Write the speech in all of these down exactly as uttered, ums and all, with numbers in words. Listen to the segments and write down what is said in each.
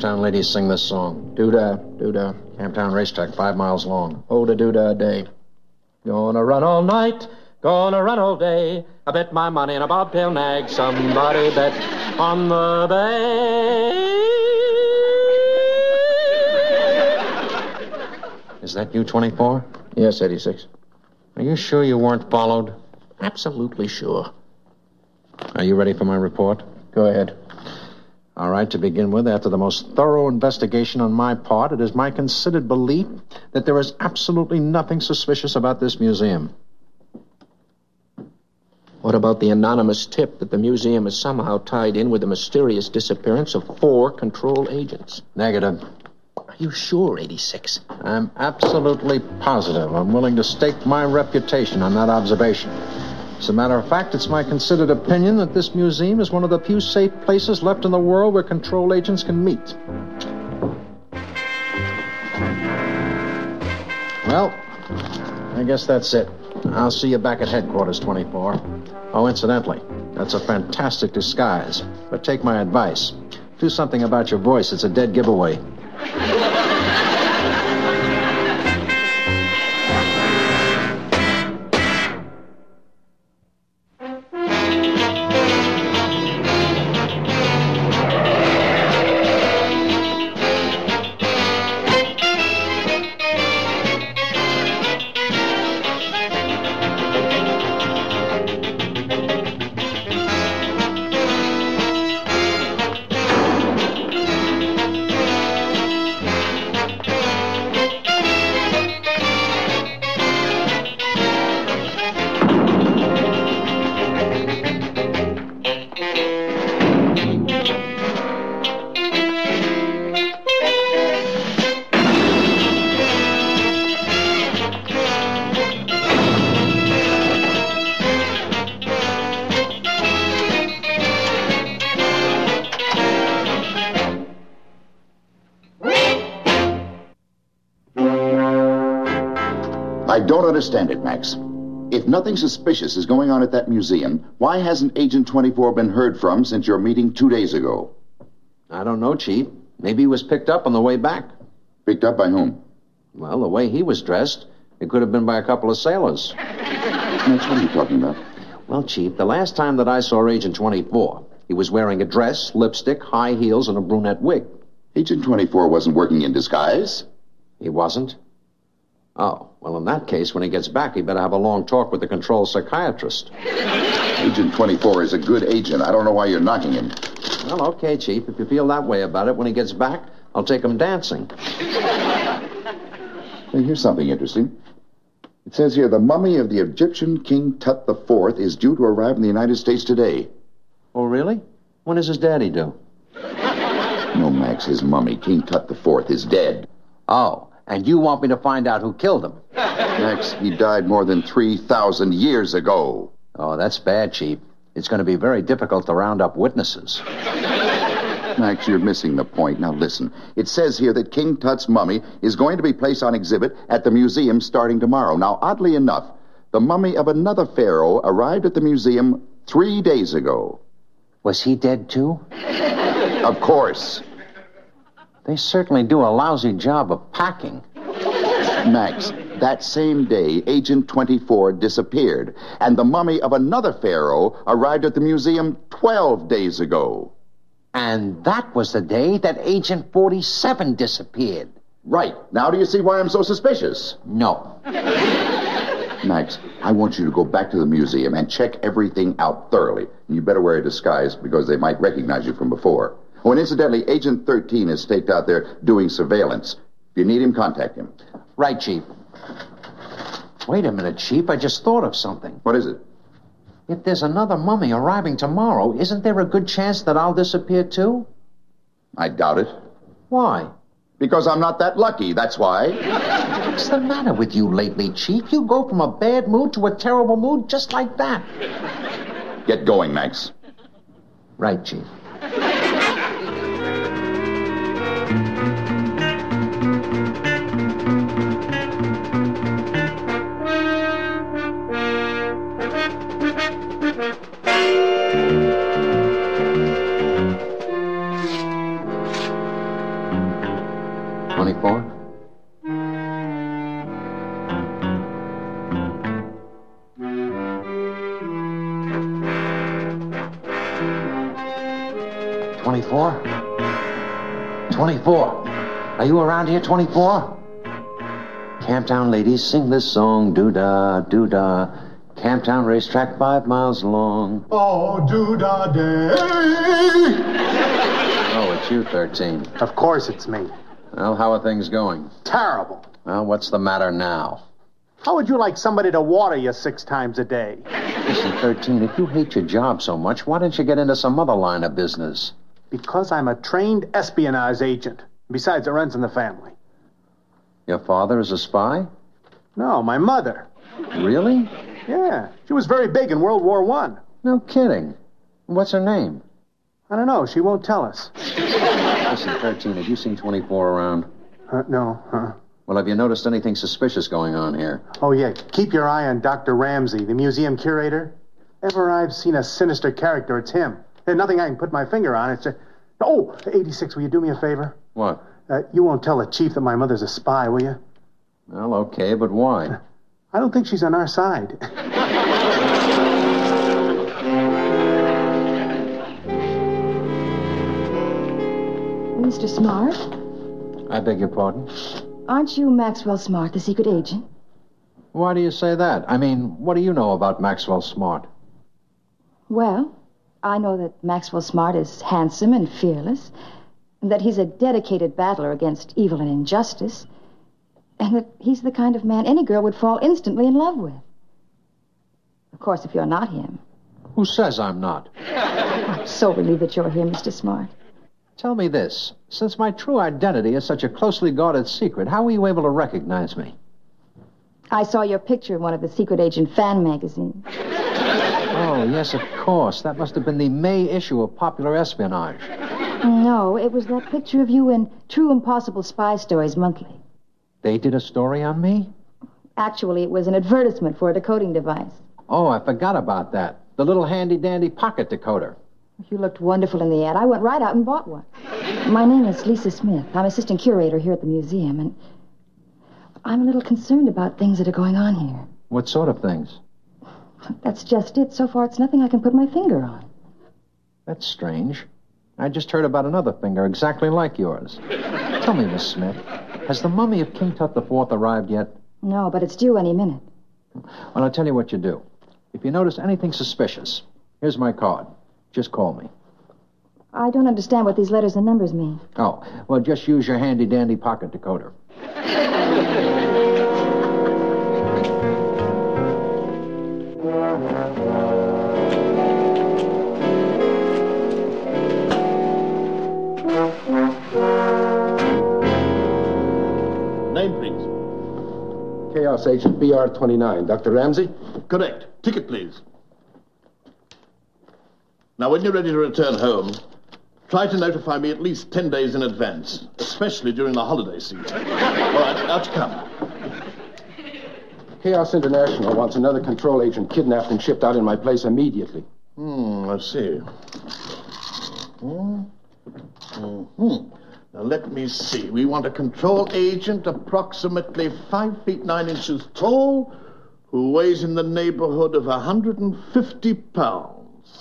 Camptown ladies sing this song. Doo-dah, doo-dah. Camptown racetrack, five miles long. Oh, the doo-dah day. Gonna run all night, gonna run all day. I bet my money in a bobtail nag. Somebody bet on the bay. Is that you, twenty-four? Yes, eighty-six. Are you sure you weren't followed? Absolutely sure. Are you ready for my report? Go ahead. All right, to begin with, after the most thorough investigation on my part, it is my considered belief that there is absolutely nothing suspicious about this museum. What about the anonymous tip that the museum is somehow tied in with the mysterious disappearance of four control agents? Negative. Are you sure, eighty-six? I'm absolutely positive. I'm willing to stake my reputation on that observation. As a matter of fact, it's my considered opinion that this museum is one of the few safe places left in the world where control agents can meet. Well, I guess that's it. I'll see you back at headquarters, twenty-four. Oh, incidentally, that's a fantastic disguise. But take my advice. Do something about your voice. It's a dead giveaway. I don't understand it, Max. If nothing suspicious is going on at that museum, why hasn't Agent twenty-four been heard from since your meeting two days ago? I don't know, Chief. Maybe he was picked up on the way back. Picked up by whom? Well, the way he was dressed, it could have been by a couple of sailors. Max, what are you talking about? Well, Chief, the last time that I saw Agent twenty-four, he was wearing a dress, lipstick, high heels, and a brunette wig. Agent twenty-four wasn't working in disguise. He wasn't? Oh, well, in that case, when he gets back, he better have a long talk with the control psychiatrist. Agent twenty-four is a good agent. I don't know why you're knocking him. Well, okay, Chief. If you feel that way about it, when he gets back, I'll take him dancing. Hey, here's something interesting. It says here, the mummy of the Egyptian King Tut the Fourth is due to arrive in the United States today. Oh, really? When does his daddy do? No, Max, his mummy, King Tut the Fourth, is dead. Oh, and you want me to find out who killed him? Max, he died more than three thousand years ago. Oh, that's bad, Chief. It's going to be very difficult to round up witnesses. Max, you're missing the point. Now listen. It says here that King Tut's mummy is going to be placed on exhibit at the museum starting tomorrow. Now, oddly enough, the mummy of another pharaoh arrived at the museum three days ago. Was he dead, too? Of course. They certainly do a lousy job of packing. Max, that same day, Agent twenty-four disappeared, and the mummy of another pharaoh arrived at the museum twelve days ago. And that was the day that Agent forty-seven disappeared. Right. Now do you see why I'm so suspicious? No. Max, I want you to go back to the museum and check everything out thoroughly. You better wear a disguise because they might recognize you from before. Oh, and incidentally, Agent thirteen is staked out there doing surveillance. If you need him, contact him. Right, Chief. Wait a minute, Chief. I just thought of something. What is it? If there's another mummy arriving tomorrow, isn't there a good chance that I'll disappear, too? I doubt it. Why? Because I'm not that lucky, that's why. What's the matter with you lately, Chief? You go from a bad mood to a terrible mood just like that. Get going, Max. Right, Chief. twenty-four? twenty-four? twenty-four. Are you around here, twenty-four? Camptown ladies, sing this song, doo-dah, doo-dah. Camptown racetrack five miles long. Oh, doo-dah day. Oh, it's you, thirteen. Of course it's me. Well, how are things going? Terrible. Well, what's the matter now? How would you like somebody to water you six times a day? Listen, thirteen, if you hate your job so much, why don't you get into some other line of business? Because I'm a trained espionage agent. Besides, it runs in the family. Your father is a spy? No, my mother. Really? Yeah, she was very big in World War One. No kidding. What's her name? I don't know. She won't tell us. Listen, thirteen, have you seen twenty-four around? Uh, no. Uh, Well, have you noticed anything suspicious going on here? oh, yeah. Keep your eye on Doctor Ramsey, the museum curator. Ever I've seen a sinister character, it's him. There's nothing I can put my finger on. It's a... Oh, eighty-six, will you do me a favor? What? Uh, you won't tell the chief that my mother's a spy, will you? Well, okay, but why? I don't think she's on our side. Mister Smart? I beg your pardon? Aren't you Maxwell Smart, the secret agent? Why do you say that? I mean, what do you know about Maxwell Smart? Well, I know that Maxwell Smart is handsome and fearless, and that he's a dedicated battler against evil and injustice, and that he's the kind of man any girl would fall instantly in love with. Of course, if you're not him. Who says I'm not? I'm so relieved that you're here, Mister Smart. Tell me this. Since my true identity is such a closely guarded secret, how were you able to recognize me? I saw your picture in one of the secret agent fan magazines. Oh, yes, of course. That must have been the May issue of Popular Espionage. No, it was that picture of you in True Impossible Spy Stories Monthly. They did a story on me? Actually, it was an advertisement for a decoding device. Oh, I forgot about that. The little handy-dandy pocket decoder. You looked wonderful in the ad. I went right out and bought one. My name is Lisa Smith. I'm assistant curator here at the museum, and I'm a little concerned about things that are going on here. What sort of things? That's just it. So far, it's nothing I can put my finger on. That's strange. I just heard about another finger exactly like yours. Tell me, Miss Smith, has the mummy of King Tut the Fourth arrived yet? No, but it's due any minute. Well, I'll tell you what you do. If you notice anything suspicious, here's my card. Just call me. I don't understand what these letters and numbers mean. Oh, well, just use your handy-dandy pocket decoder. Name, please. Chaos Agent B R twenty-nine. Doctor Ramsey? Correct. Ticket, please. Now, when you're ready to return home, try to notify me at least ten days in advance, especially during the holiday season. All right, out you come. Chaos International wants another control agent kidnapped and shipped out in my place immediately. Hmm, I see. Hmm. Hmm. Now, let me see. We want a control agent approximately five feet nine inches tall who weighs in the neighborhood of one hundred fifty pounds.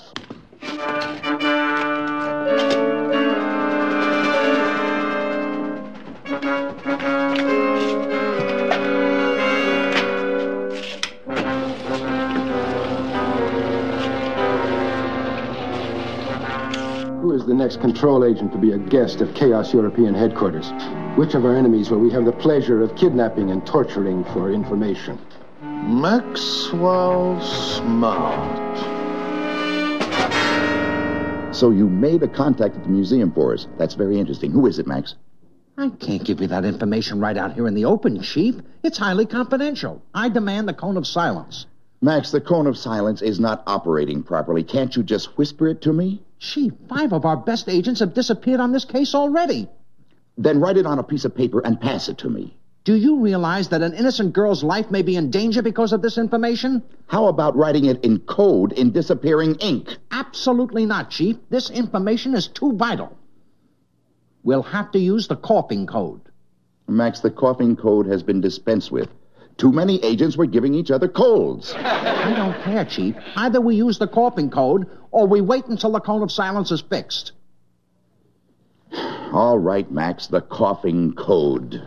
Who is the next control agent to be a guest at Chaos European headquarters? Which of our enemies will we have the pleasure of kidnapping and torturing for information? Maxwell Smart. So you made a contact at the museum for us. That's very interesting. Who is it, Max? I can't give you that information right out here in the open, Chief. It's highly confidential. I demand the cone of silence. Max, the cone of silence is not operating properly. Can't you just whisper it to me? Chief, five of our best agents have disappeared on this case already. Then write it on a piece of paper and pass it to me. Do you realize that an innocent girl's life may be in danger because of this information? How about writing it in code in disappearing ink? Absolutely not, Chief. This information is too vital. We'll have to use the coughing code. Max, the coughing code has been dispensed with. Too many agents were giving each other colds. I don't care, Chief. Either we use the coughing code or we wait until the cone of silence is fixed. All right, Max, the coughing code.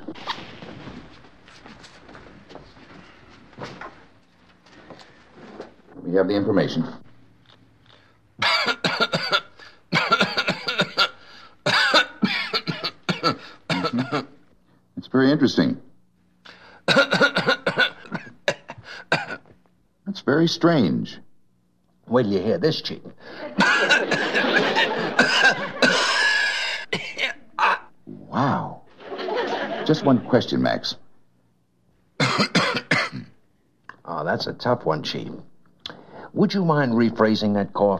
We have the information. Mm-hmm. It's very interesting. That's very strange. Wait till you hear this, Chief. Wow. Just one question, Max. Oh, that's a tough one, Chief. Would you mind rephrasing that cough?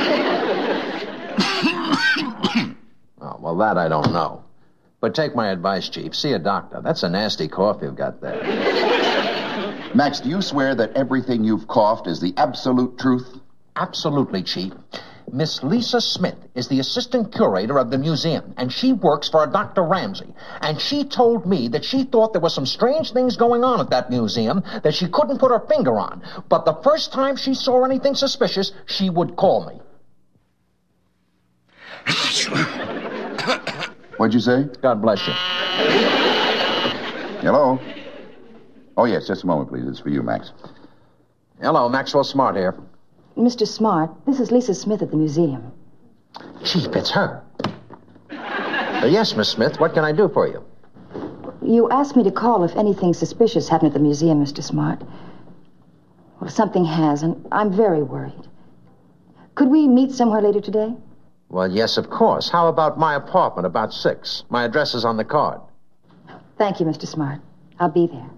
Oh, well, that I don't know. But take my advice, Chief. See a doctor. That's a nasty cough you've got there. Max, do you swear that everything you've coughed is the absolute truth? Absolutely, Chief. Miss Lisa Smith is the assistant curator of the museum, and she works for Doctor Ramsey. And she told me that she thought there were some strange things going on at that museum that she couldn't put her finger on. But the first time she saw anything suspicious, she would call me. What'd you say? God bless you. Hello? Oh, yes, just a moment, please. It's for you, Max. Hello, Maxwell Smart here. Mister Smart, this is Lisa Smith at the museum. Chief, it's her. Uh, yes, Miss Smith, what can I do for you? You asked me to call if anything suspicious happened at the museum, Mister Smart. Well, something has, and I'm very worried. Could we meet somewhere later today? Well, yes, of course. How about my apartment about six? My address is on the card. Thank you, Mister Smart. I'll be there.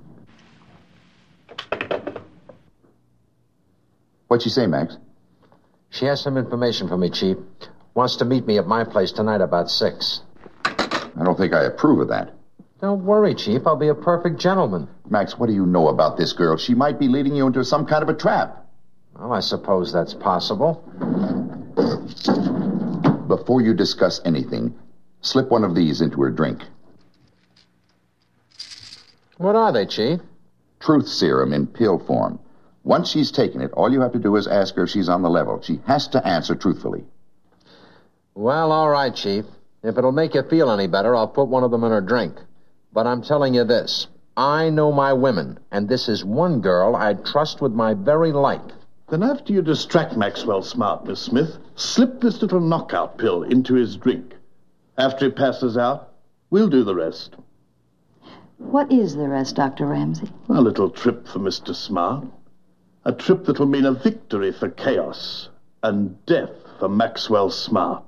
What'd she say, Max? She has some information for me, Chief. Wants to meet me at my place tonight about six. I don't think I approve of that. Don't worry, Chief. I'll be a perfect gentleman. Max, what do you know about this girl? She might be leading you into some kind of a trap. Well, I suppose that's possible. Before you discuss anything, slip one of these into her drink. What are they, Chief? Truth serum in pill form. Once she's taken it, all you have to do is ask her if she's on the level. She has to answer truthfully. Well, all right, Chief. If it'll make you feel any better, I'll put one of them in her drink. But I'm telling you this. I know my women, and this is one girl I'd trust with my very life. Then after you distract Maxwell Smart, Miss Smith, slip this little knockout pill into his drink. After he passes out, we'll do the rest. What is the rest, Doctor Ramsey? A little trip for Mister Smart. A trip that'll mean a victory for chaos and death for Maxwell Smart.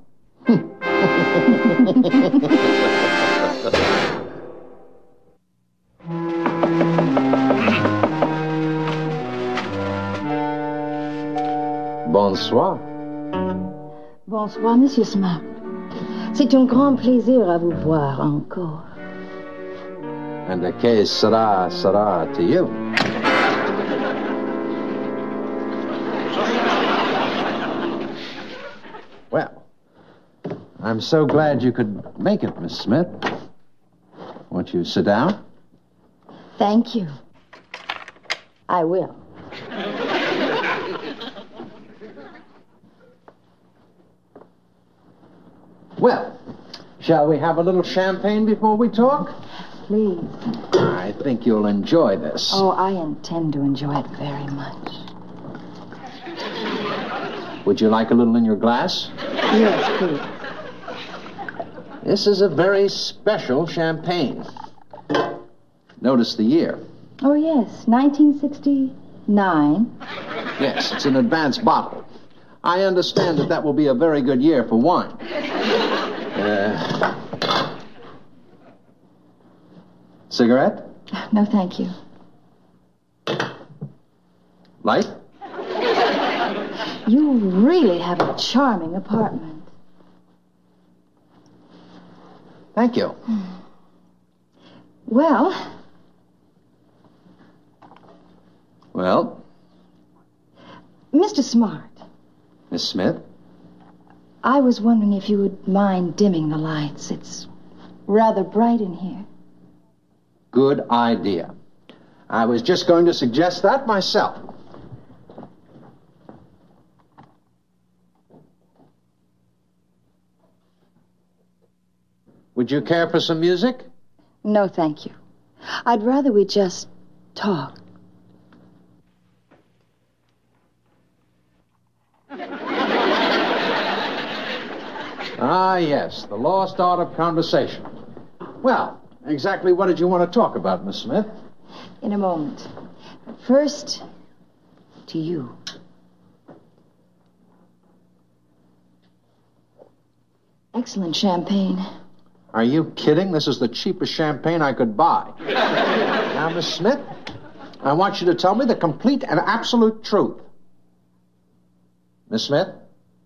Bonsoir. Bonsoir, Monsieur Smart. C'est un grand plaisir à vous voir encore. And the case sera, sera to you. Well, I'm so glad you could make it, Miss Smith. Won't you sit down? Thank you. I will. Well, shall we have a little champagne before we talk? Please. I think you'll enjoy this. Oh, I intend to enjoy it very much. Would you like a little in your glass? Yes, please. This is a very special champagne. Notice the year. Oh, yes, nineteen sixty-nine. Yes, it's an advanced bottle. I understand that that will be a very good year for wine. Uh, cigarette? No, thank you. Light? You really have a charming apartment. Thank you. Well... Well? Mister Smart. Miss Smith? I was wondering if you would mind dimming the lights. It's rather bright in here. Good idea. I was just going to suggest that myself. Would you care for some music? No, thank you. I'd rather we just talk. Ah, yes, the lost art of conversation. Well, exactly what did you want to talk about, Miss Smith? In a moment. But first, to you. Excellent champagne. Are you kidding? This is the cheapest champagne I could buy. Now, Miss Smith, I want you to tell me the complete and absolute truth. Miss Smith?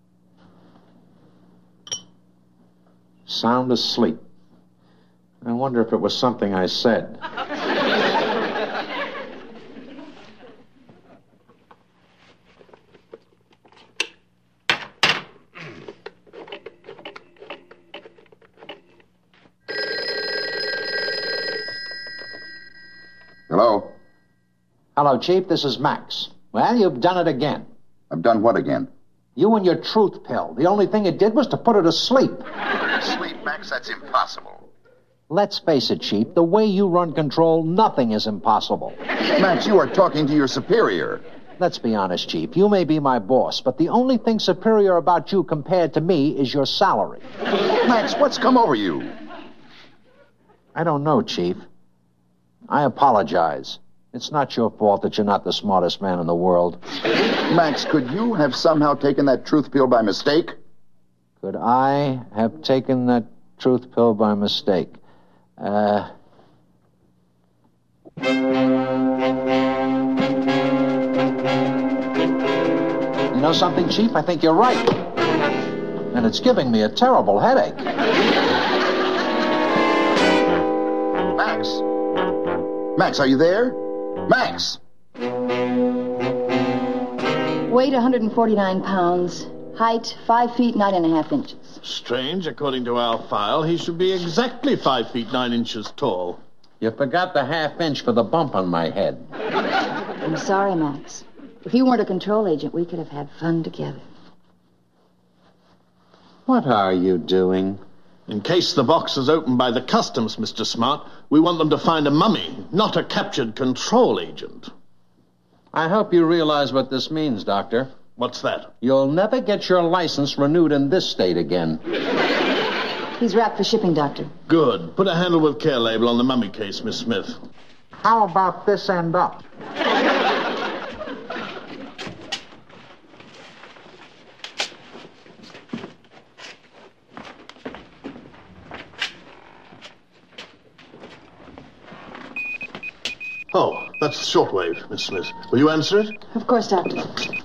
Sound asleep. I wonder if it was something I said. Hello? Hello, Chief. This is Max. Well, you've done it again. I've done what again? You and your truth pill. The only thing it did was to put her to sleep. Sleep, Max? That's impossible. Let's face it, Chief. The way you run control, nothing is impossible. Max, you are talking to your superior. Let's be honest, Chief. You may be my boss, but the only thing superior about you compared to me is your salary. Max, what's come over you? I don't know, Chief. I apologize. It's not your fault that you're not the smartest man in the world. Max, could you have somehow taken that truth pill by mistake? Could I have taken that truth pill by mistake? Uh... You know something, Chief? I think you're right. And it's giving me a terrible headache. Max? Max, are you there? Max! Weight one hundred forty-nine pounds. Height five feet nine and a half inches. Strange. According to our file, he should be exactly five feet nine inches tall. You forgot the half inch for the bump on my head. I'm sorry, Max. If you weren't a control agent, we could have had fun together. What are you doing? In case the box is opened by the customs, Mister Smart, we want them to find a mummy, not a captured control agent. I hope you realize what this means, Doctor. What's that? You'll never get your license renewed in this state again. He's wrapped for shipping, Doctor. Good. Put a handle with care label on the mummy case, Miss Smith. How about this end up? Oh, that's the shortwave, Miss Smith. Will you answer it? Of course, Doctor.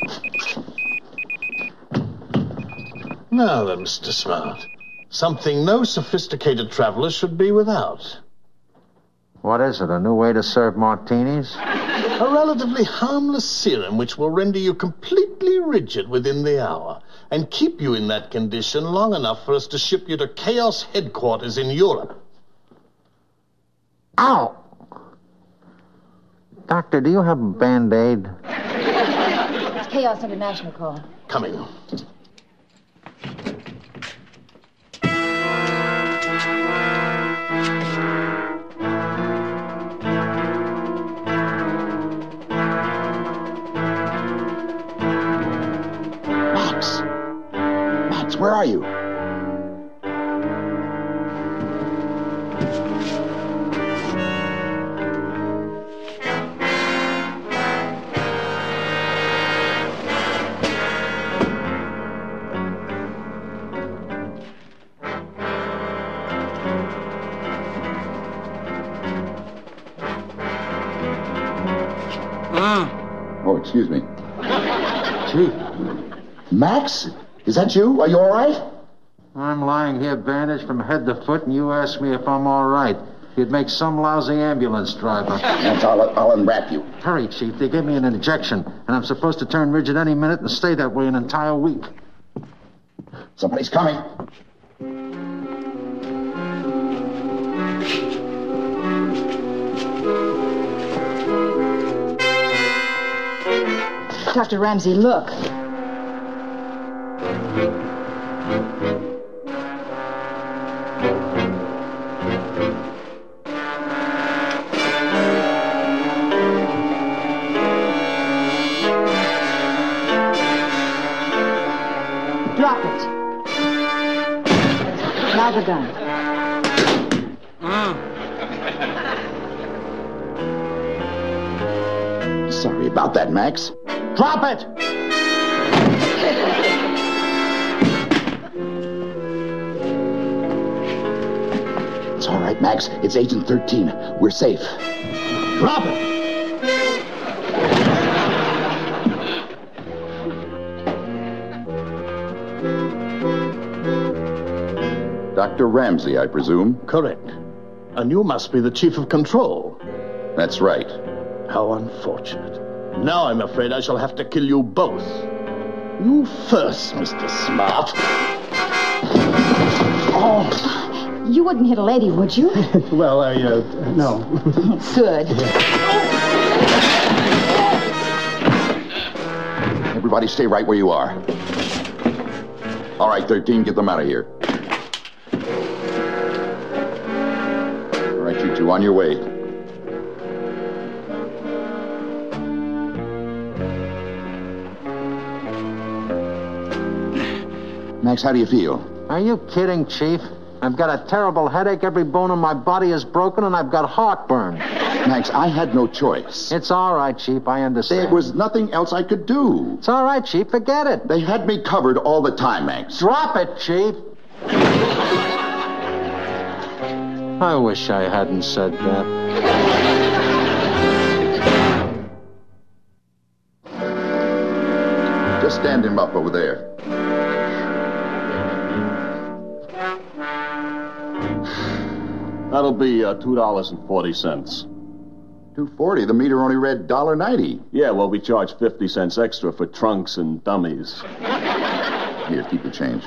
Now then, Mister Smart. Something no sophisticated traveler should be without. What is it, a new way to serve martinis? A relatively harmless serum which will render you completely rigid within the hour and keep you in that condition long enough for us to ship you to Chaos headquarters in Europe. Ow! Doctor, do you have a Band-Aid? It's Chaos International call. Coming. Max! Max, where are you? Oh, excuse me. Chief, Max? Is that you? Are you all right? I'm lying here bandaged from head to foot, and you ask me if I'm all right. You'd make some lousy ambulance driver. That's all. I'll unwrap you. Hurry, Chief. They gave me an injection, and I'm supposed to turn rigid any minute and stay that way an entire week. Somebody's coming. Doctor Ramsey, look. Drop it. Now the gun. Sorry about that, Max. Drop it! It's all right, Max. It's Agent thirteen. We're safe. Drop it! Doctor Ramsey, I presume? Correct. And you must be the chief of control. That's right. How unfortunate. Now I'm afraid I shall have to kill you both. You first, Mister Smart. Oh. You wouldn't hit a lady, would you? Well, I, uh, no. Good. Everybody stay right where you are. All right, thirteen, get them out of here. All right, you two, on your way. Max, how do you feel? Are you kidding, Chief? I've got a terrible headache, every bone in my body is broken, and I've got heartburn. Max, I had no choice. It's all right, Chief, I understand. There was nothing else I could do. It's all right, Chief, forget it. They had me covered all the time, Max. Drop it, Chief. I wish I hadn't said that. Just stand him up over there. That'll be uh, two dollars and forty cents. two forty. The meter only read one dollar ninety. Yeah, well, we charge fifty cents extra for trunks and dummies. Here, keep the change.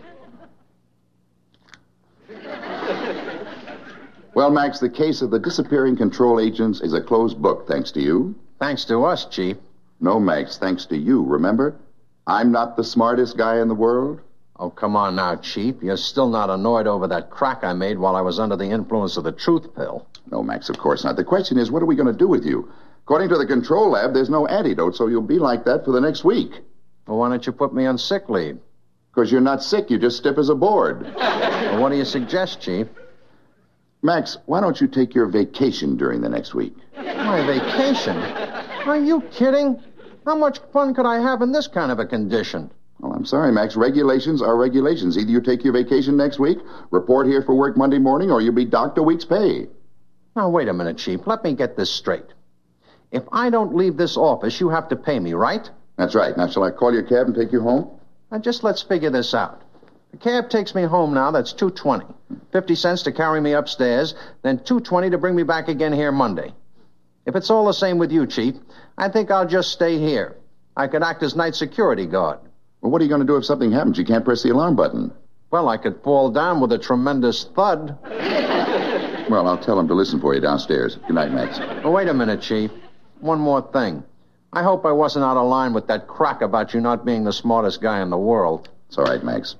Well, Max, the case of the disappearing control agents is a closed book, thanks to you. Thanks to us, Chief. No, Max, thanks to you, remember? I'm not the smartest guy in the world. Oh, come on now, Chief. You're still not annoyed over that crack I made while I was under the influence of the truth pill. No, Max, of course not. The question is, what are we going to do with you? According to the control lab, there's no antidote, so you'll be like that for the next week. Well, why don't you put me on sick leave? Because you're not sick, you're just stiff as a board. Well, what do you suggest, Chief? Max, why don't you take your vacation during the next week? My vacation? Are you kidding? How much fun could I have in this kind of a condition? Well, I'm sorry, Max. Regulations are regulations. Either you take your vacation next week, report here for work Monday morning, or you'll be docked a week's pay. Now, wait a minute, Chief. Let me get this straight. If I don't leave this office, you have to pay me, right? That's right. Now, shall I call your cab and take you home? Now, just let's figure this out. The cab takes me home now. That's two twenty. Fifty cents to carry me upstairs, then two twenty to bring me back again here Monday. If it's all the same with you, Chief, I think I'll just stay here. I could act as night security guard. Well, what are you going to do if something happens? You can't press the alarm button. Well, I could fall down with a tremendous thud. Well, I'll tell him to listen for you downstairs. Good night, Max. Oh, wait a minute, Chief. One more thing. I hope I wasn't out of line with that crack about you not being the smartest guy in the world. It's all right, Max.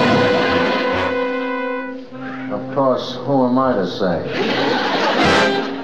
Of course, who am I to say?